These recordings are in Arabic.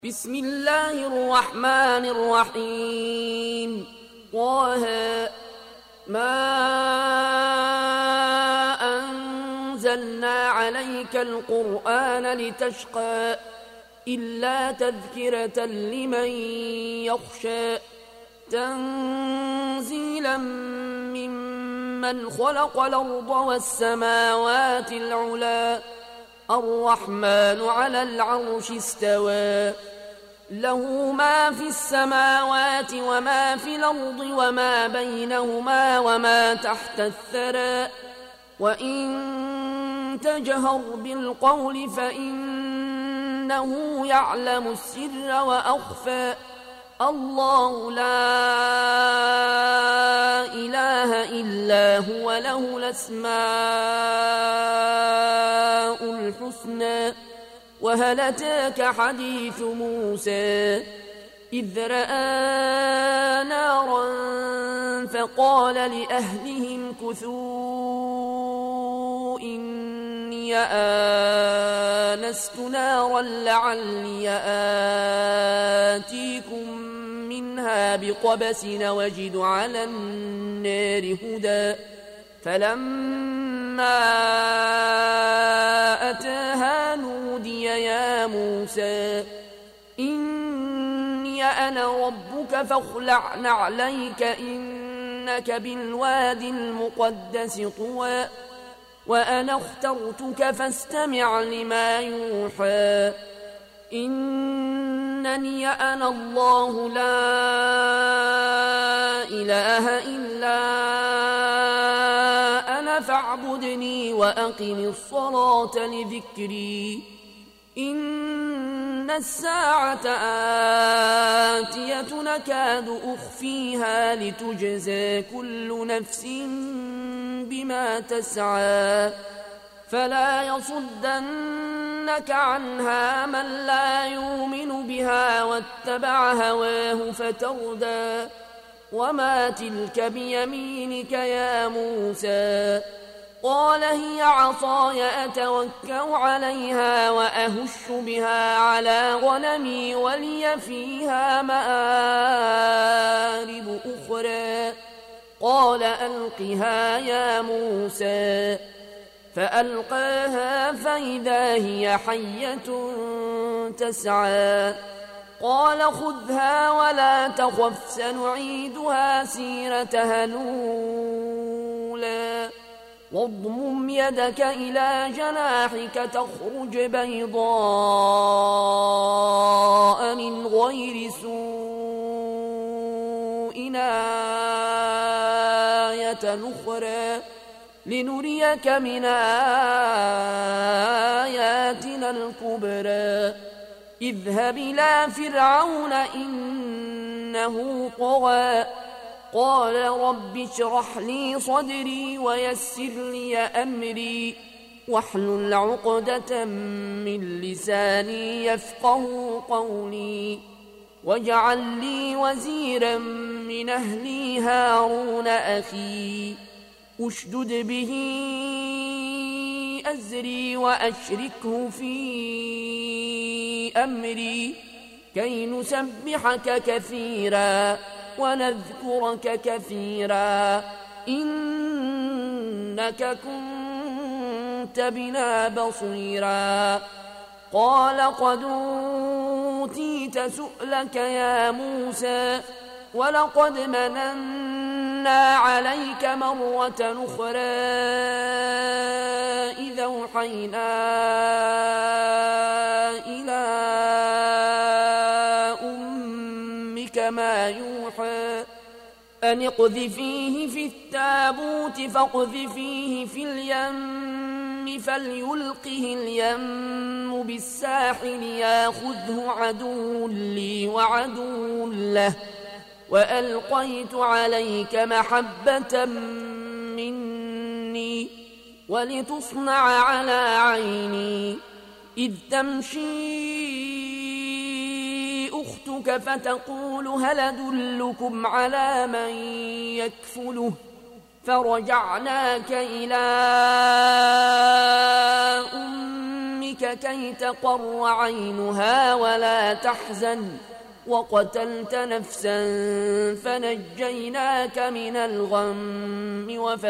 بسم الله الرحمن الرحيم. طه ما أنزلنا عليك القرآن لتشقى إلا تذكرة لمن يخشى تنزيلا ممن خلق الأرض والسماوات العلى الرحمن على العرش استوى له ما في السماوات وما في الأرض وما بينهما وما تحت الثرى وإن تجهر بالقول فإنه يعلم السر وأخفى الله لا إله إلا هو له الأسماء الحسنى وهل أتاك حديث موسى إذ رأى نارا فقال لأهلهم كثوا إني آنست نارا لعلي آتيكم منها بقبس وجد على النار هدى فلما أتاها نودي يا موسى إني أنا ربك فاخلع نعليك إنك بالوادي المقدس طوى وأنا اخترتك فاستمع لما يوحى إنني أنا الله لا إله إلا أنا فاعبدني وأقم الصلاة لذكري إن الساعة آتية نكاد أخفيها لتجزى كل نفس بما تسعى فلا يصدنك عنها من لا يؤمن بها واتبع هواه فتردى وما تلك بيمينك يا موسى قال هي عصاي أتوكأ عليها وأهش بها على غنمي ولي فيها مآرب أخرى قال ألقها يا موسى فألقاها فإذا هي حية تسعى قال خذها ولا تخف سنعيدها سيرتها الأولى واضمم يدك إلى جناحك تخرج بيضاء من غير سوء آية أخرى لنريك من آياتنا الكبرى اذهب إلى فرعون إنه طغى قال رب اشرح لي صدري ويسر لي أمري واحلل عقدة من لساني يفقه قولي واجعل لي وزيرا من أهلي هارون أخي أشدد به أزري وأشركه في أمري كي نسبحك كثيرا ونذكرك كثيرا إنك كنت بنا بصيرا قال قد أوتيت سؤلك يا موسى ولقد مننا عليك مرة أخرى إذا أوحينا إلى أمك ما يوحى أن اقذفيه في التابوت فاقذفيه في اليم فليلقه اليم بالساحل ياخذه عدو لي وعدو له وألقيت عليك محبة مني ولتصنع على عيني إذ تمشي أختك فتقول هل أدلكم على من يكفله فرجعناك إلى أمك بك كي تقر عينها ولا تحزن وقتلت نفسا فنجيناك من الغم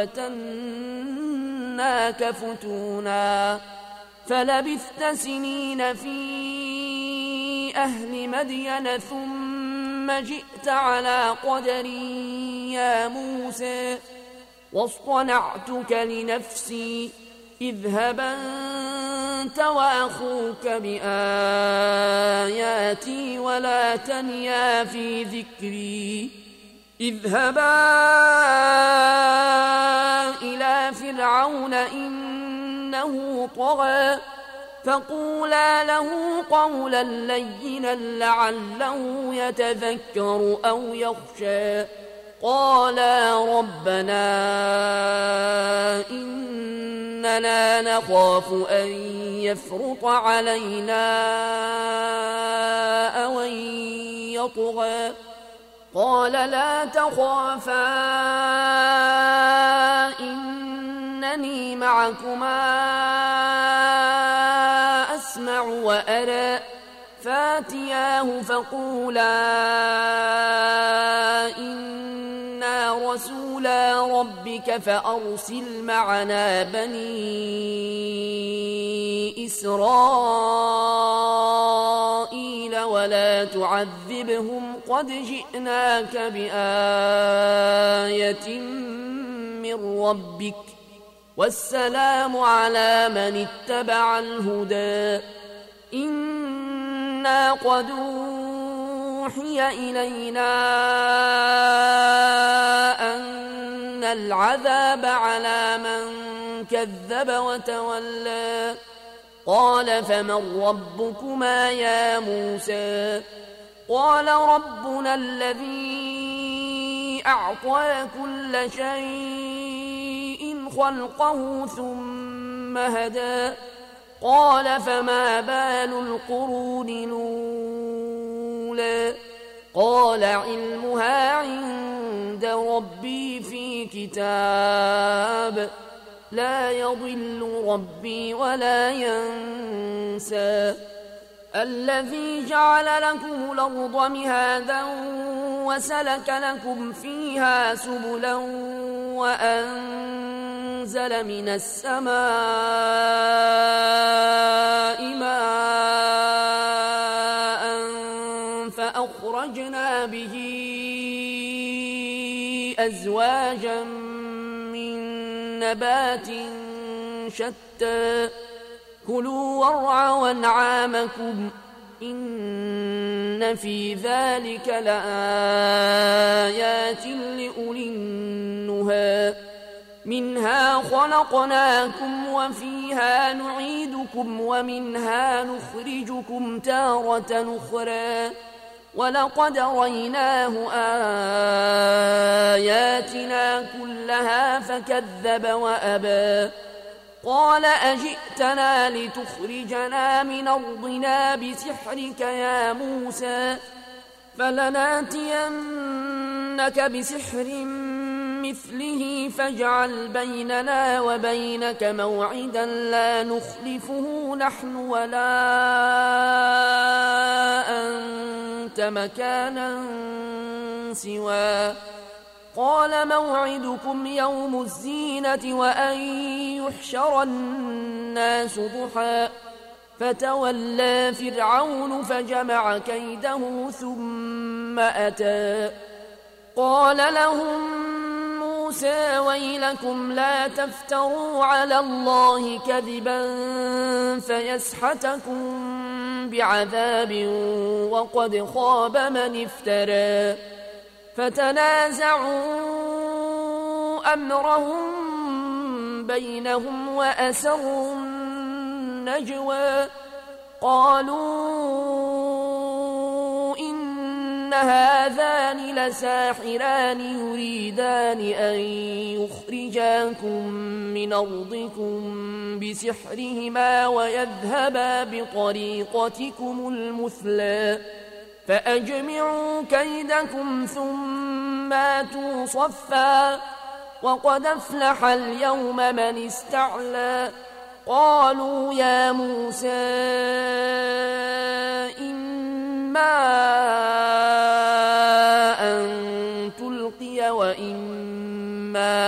وفتناك فتونا فلبثت سنين في أهل مدين ثم جئت على قدر يا موسى واصطنعتك لنفسي اذهب أنت وأخوك بآياتي ولا تنيا في ذكري اذهبا إلى فرعون إنه طغى فقولا له قولا لينا لعله يتذكر أو يخشى قالا ربنا إننا نخاف أن يفرط علينا أو أن يطغى قال لا تخافا إنني معكما أسمع وأرى فاتياه فقولا إنا رسولا ربك فأرسل معنا بني إسرائيل ولا تعذبهم قد جئناك بآية من ربك والسلام على من اتبع الهدى إنا قد أوحي إلينا أن العذاب على من كذب وتولى قال فمن ربكما يا موسى قال ربنا الذي أعطى كل شيء خلقه ثم هدى قال فما بال القرون الأولى قال علمها عند ربي في كتاب لا يضل ربي ولا ينسى الذي جعل لكم الأرض مهادا وسلك لكم فيها سبلا وأنزل من السماء ماء فأخرجنا به أزواجا من نبات شتى كلوا وارعوا أنعامكم إن في ذلك لآيات لأولي النهى منها خلقناكم وفيها نعيدكم ومنها نخرجكم تارة أخرى ولقد ريناه آياتنا كلها فكذب وأبى قال أجئتنا لتخرجنا من أرضنا بسحرك يا موسى فلناتينك بسحر مثله فاجعل بيننا وبينك موعدا لا نخلفه نحن ولا أنت مكانا سواه قال موعدكم يوم الزينة وأن يحشر الناس ضحى فتولى فرعون فجمع كيده ثم أتى قال لهم موسى ويلكم لا تفتروا على الله كذبا فيسحتكم بعذاب وقد خاب من افترى فتنازعوا أمرهم بينهم وأسروا النجوى قالوا إن هذان لساحران يريدان أن يخرجاكم من أرضكم بسحرهما ويذهبا بطريقتكم المثلى فأجمعوا كيدكم ثم آتوا صفا وقد أفلح اليوم من استعلى قالوا يا موسى إما أن تلقي وإما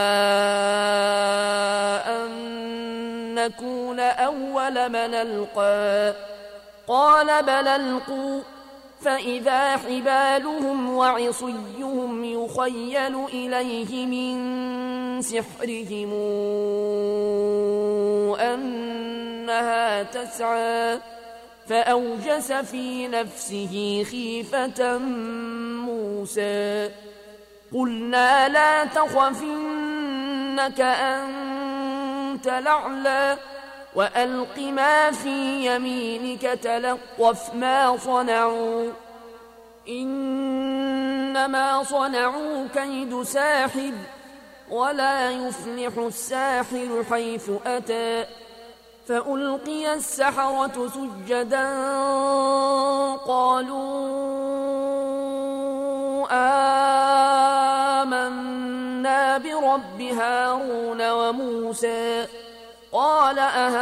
أن نكون أول من ألقى قال بل ألقوا فإذا حبالهم وعصيهم يخيل إليه من سحرهم أنها تسعى فأوجس في نفسه خيفة موسى قلنا لا تخف إنك أنت الأعلى وألق ما في يمينك تلقف ما صنعوا إنما صنعوا كيد ساحر ولا يفلح الساحر حيث أتى فألقي السحرة سجدا قالوا آمنا برب هارون وموسى قال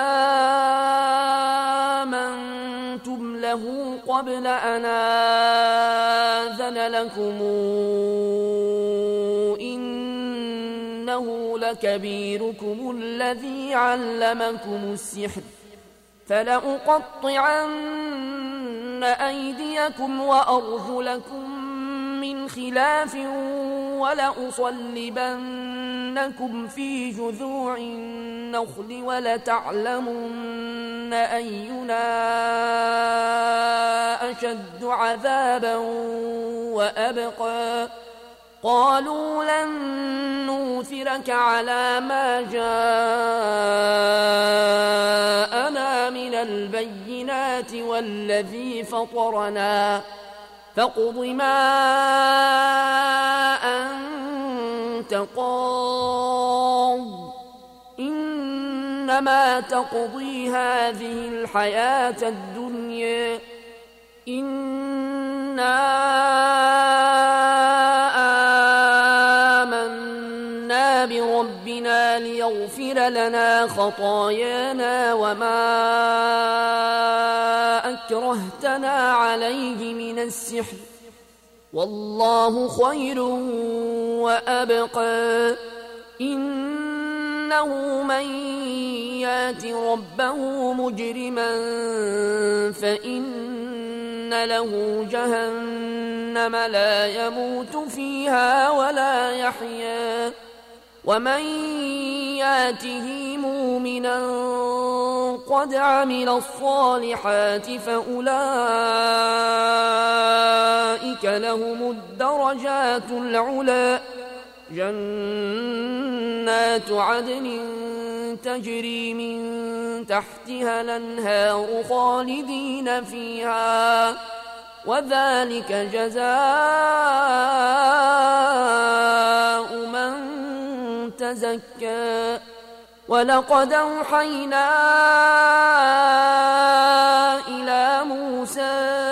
أهامنتم له قبل أن آذن لكم إنه لكبيركم الذي علمكم السحر فلأقطعن أيديكم وأرجلكم من خلاف ولأصلبنكم في جذوع النخل ولتعلمن أينا أشد عذابا وأبقى قالوا لن نؤثرك على ما جاءنا من البينات والذي فطرنا فاقض ما أنت قاض إنما تقضي هذه الحياة الدنيا إنا آمنا بربنا ليغفر لنا خطايانا وما أكرهتنا عليه من السحر والله خير وأبقى إنه من يات ربه مجرما فإن له جهنم لا يموت فيها ولا يحيا ومن ياته مؤمنا قد عمل الصالحات فأولئك لهم الدرجات العلى جنات عدن تجري من تحتها الأنهار خالدين فيها وذلك جزاء من تزكى ولقد أوحينا إلى موسى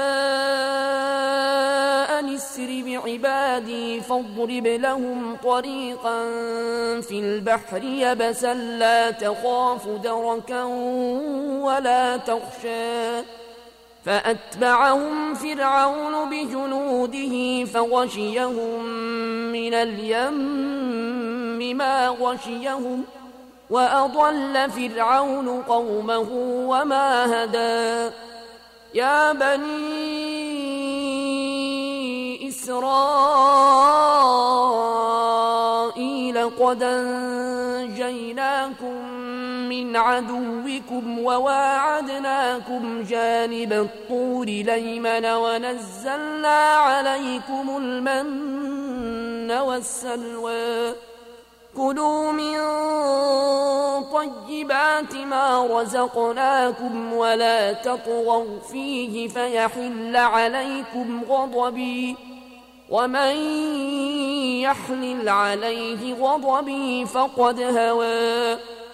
أن اسر بعبادي فاضرب لهم طريقا في البحر يبسا لا تخاف دركا ولا تخشى فأتبعهم فرعون بجنوده فغشيهم من اليم ما غشيهم وأضل فرعون قومه وما هدى يا بني إسرائيل قد أنجيناكم من عدوكم وواعدناكم جانب الطور الأيمن ونزلنا عليكم المن والسلوى كلوا من طيبات ما رزقناكم ولا تطغوا فيه فيحل عليكم غضبي ومن يحلل عليه غضبي فقد هوى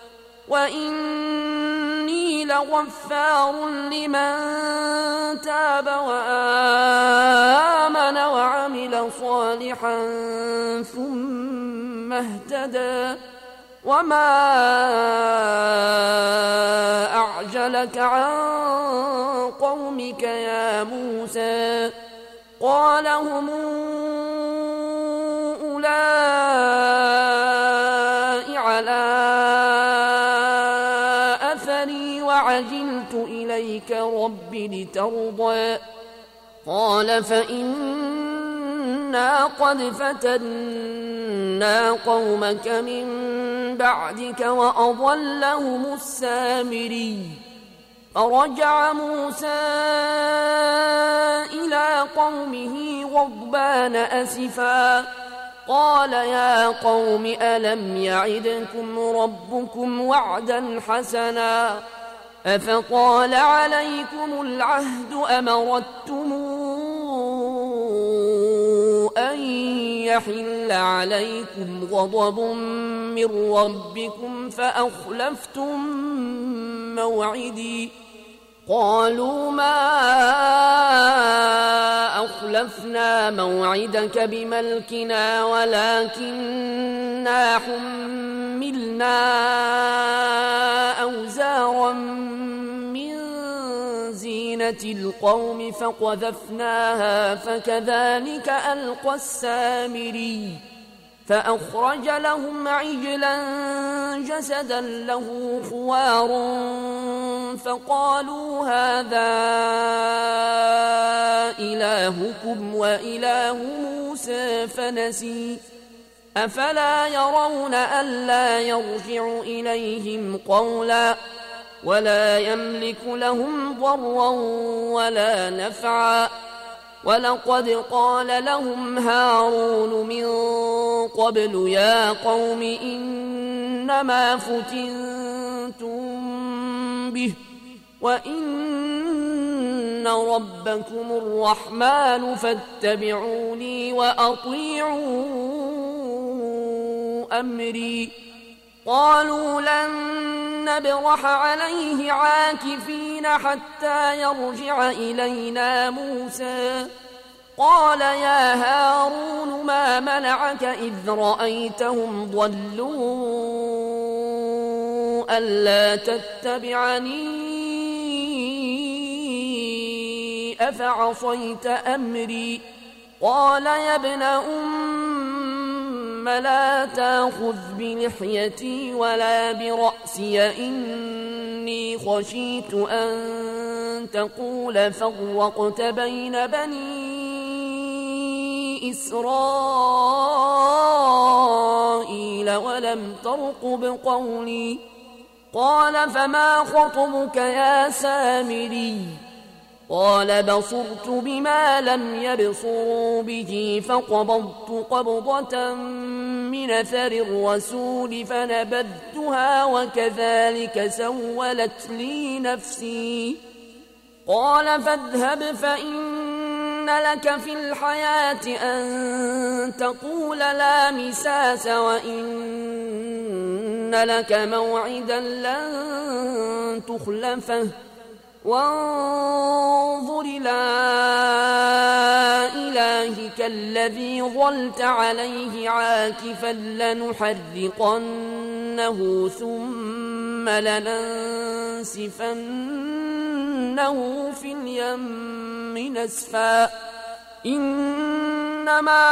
وإني لغفار لمن تاب وآمن وعمل صالحا ثم اهتدى وما أعجلك عن قومك يا موسى قال هم أولئك على أثري وعجلت إليك رب لترضى قال فإنا قد فتنا قومك من بعدك وأضلهم السامري فرجع موسى إلى قومه غضبان أسفا قال يا قوم ألم يعدكم ربكم وعدا حسنا أفطال عليكم العهد أمردتم أن يحل عليكم غضب من ربكم فأخلفتم موعدي قالوا ما أخلفنا موعدك بملكنا ولكننا حملنا أوزارا من زينة القوم فقذفناها فكذلك ألقى السامري فأخرج لهم عجلا جسدا له خوار فقالوا هذا إلهكم وإله موسى فنسي أفلا يرون ألا يرجع إليهم قولا ولا يملك لهم ضرا ولا نفعا ولقد قال لهم هارون من قبل يا قوم إنما فتنتم به وإن ربكم الرحمن فاتبعوني وأطيعوا أمري قالوا لن نبرح عليه عاكفين حتى يرجع إلينا موسى قال يا هارون ما منعك إذ رأيتهم ضلوا ألا تتبعني أفعصيت أمري قال يا ابن لا تأخذ بلحيتي ولا برأسي إني خشيت أن تقول فرقت بين بني إسرائيل ولم ترقب قولي قال فما خطبك يا سامري قال بصرت بما لم يبصروا به فقبضت قبضة من أثر الرسول فنبذتها وكذلك سولت لي نفسي قال فاذهب فإن لك في الحياة أن تقول لا مساس وإن لك موعدا لن تخلفه وانظر إلى إلهك الذي ظلت عليه عاكفا لنحرقنه ثم لننسفنه في اليم نسفا إنما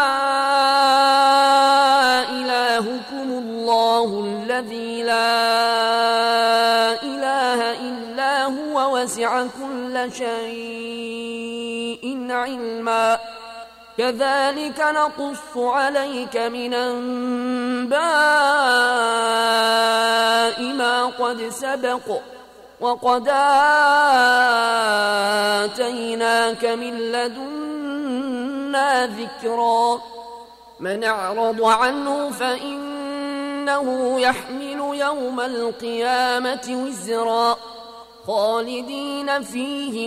إلهكم الله الذي لا إله إلا هو وسع كل شيء علما كذلك نقص عليك من أنباء ما قد سبق وقد آتيناك من لدنا ذكرا من أعرض عنه فإنه يحمل يوم القيامة وزرا خالدين فيه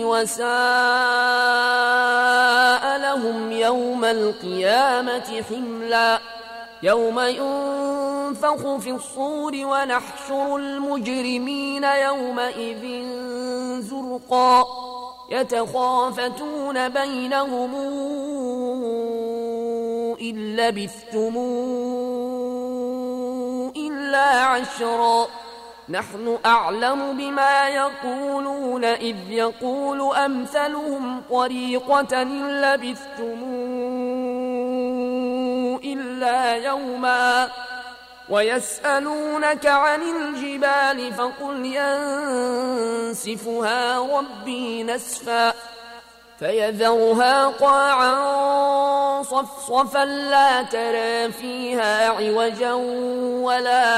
وساء لهم يوم القيامة حملا يوم ينفخ في الصور ونحشر المجرمين يومئذ زرقا يتخافتون بينهم إن لبثتم إلا إلا عشرا نحن أعلم بما يقولون إذ يقول أمثلهم طريقة إن لبثتم إلا يوما ويسألونك عن الجبال فقل ينسفها ربي نسفا فيذرها قاعا صفصفا لا ترى فيها عوجا ولا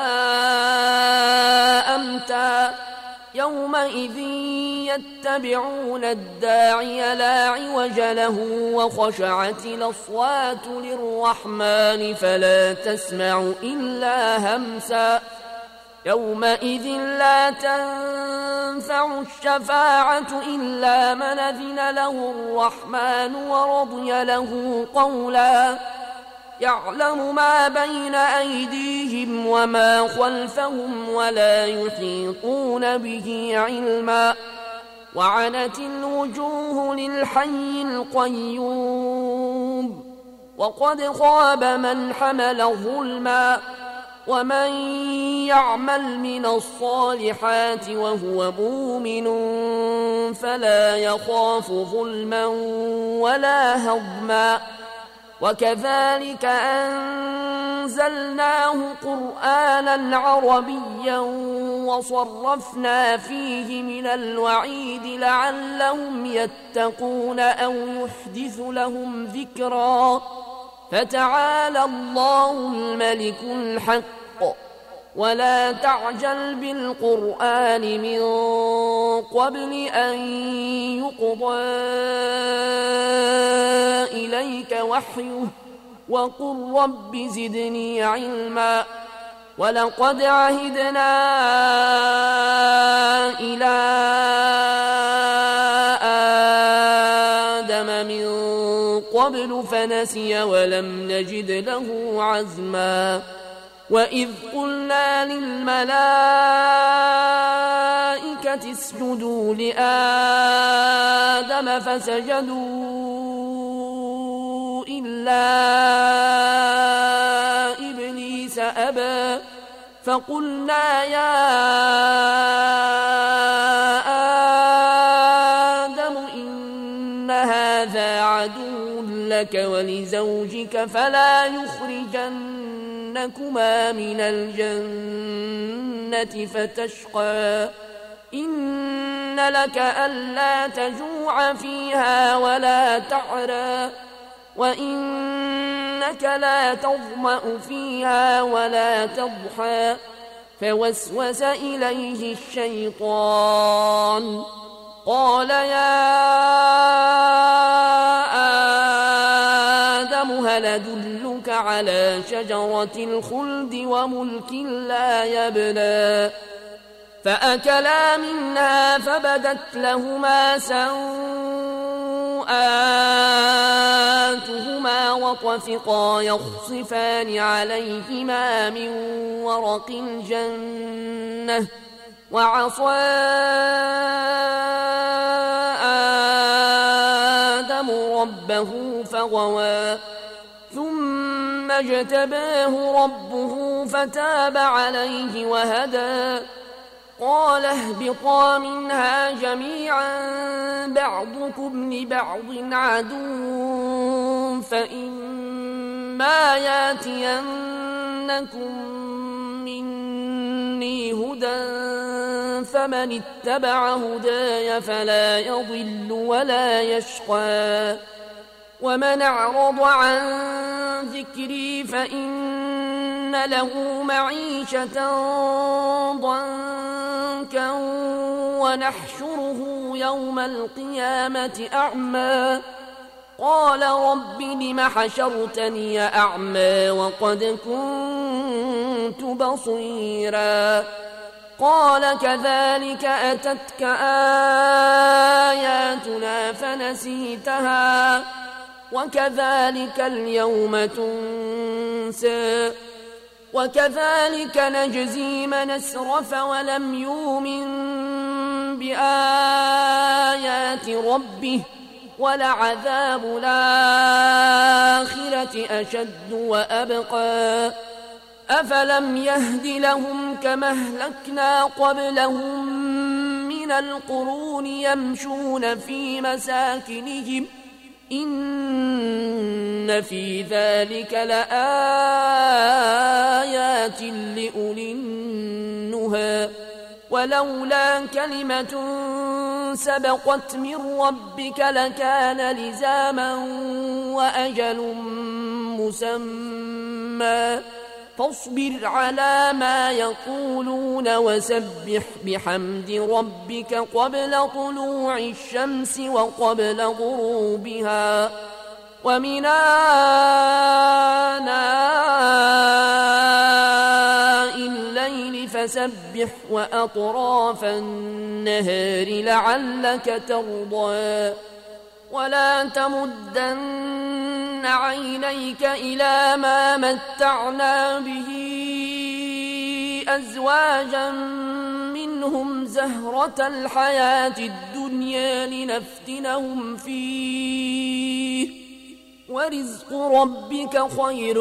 أمتا يومئذ يتبعون الداعي لا عوج له وخشعت الأصوات للرحمن فلا تسمع إلا همسا يومئذ لا تنفع الشفاعة إلا من أذن له الرحمن ورضي له قولا يعلم ما بين أيديهم وما خلفهم ولا يحيطون به علما وعنت الوجوه للحي القيوم وقد خاب من حمل ظلما ومن يعمل من الصالحات وهو مؤمن فلا يخاف ظلما ولا هضما وكذلك أنزلناه قرآنا عربيا وصرفنا فيه من الوعيد لعلهم يتقون أو يحدث لهم ذكرا فتعالى الله الملك الحق ولا تعجل بالقرآن من قبل أن يقضى إليك وحيه وقل رب زدني علما ولقد عهدنا إلى آدم من قبل فنسي ولم نجد له عزما وإذ قلنا للملائكة اسجدوا لآدم فسجدوا إلا إبليس أبى فقلنا يا آدم إن هذا عدو لك ولزوجك فلا يخرجنكما من الجنة فتشقى إن لك ألا تجوع فيها ولا تعرى وإنك لا تظمأ فيها ولا تضحى فوسوس إليه الشيطان قال يا آدم هل أدلك على شجرة الخلد وملك لا يبلى فأكلا منها فبدت لهما سوآتهما وطفقا يخصفان عليهما من ورق الجنة وعصى آدم ربه فغوى ثم اجتباه ربه فتاب عليه وهدى قال اهبطا منها جميعا بعضكم لبعض عدو فإما ياتينكم مني هدى فمن اتبع هداي فلا يضل ولا يشقى ومن أعرض عن ذكري فإن له معيشة ضنكا ونحشره يوم القيامة أعمى قال رب لم حشرتني أعمى وقد كنت بصيرا قال كذلك أتتك آياتنا فنسيتها وكذلك اليوم تنسى وكذلك نجزي من أسرف ولم يؤمن بآيات ربه ولعذاب الآخرة أشد وأبقى أفلم يهد لهم كما أهلكنا قبلهم من القرون يمشون في مساكنهم إن في ذلك لآيات لأولي النهى ولولا كلمة سبقت من ربك لكان لزاما وأجل مسمى فاصبر على ما يقولون وسبح بحمد ربك قبل طلوع الشمس وقبل غروبها ومن آناء الليل فسبح وأطراف النهار لعلك ترضى ولا تمدن عينيك إلى ما متعنا به أزواجا منهم زهرة الحياة الدنيا لنفتنهم فيه ورزق ربك خير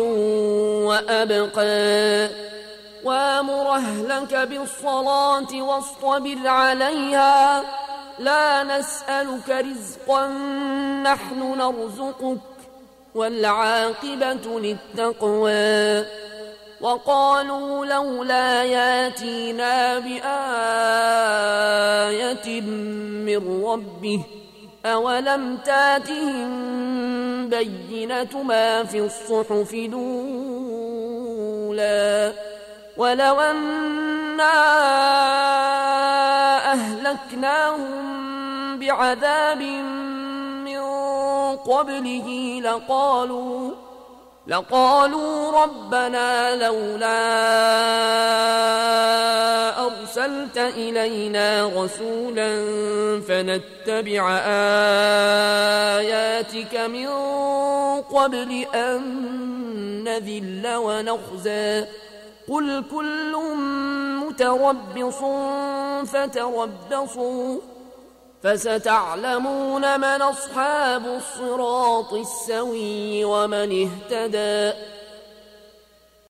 وأبقى وامر أهلك بالصلاة واصطبر عليها لا نسألك رزقا نحن نرزقك والعاقبة للتقوى وقالوا لولا ياتينا بآية من ربه أولم تاتهم بينة ما في الصحف الأولى ولو أنا أهلكناهم بعذاب من قبله لقالوا ربنا لولا أرسلت إلينا رسولا فنتبع آياتك من قبل أن نذل ونخزى قل كل متربص فتربصوا فستعلمون من أصحاب الصراط السوي ومن اهتدى